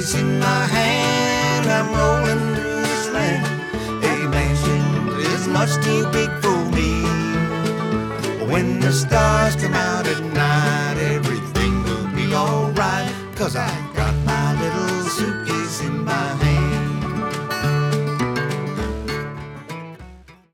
bass in my hand, I'm rolling through this land. A mansion is much too big for me. When the stars come out at night, everything will be alright, 'cause I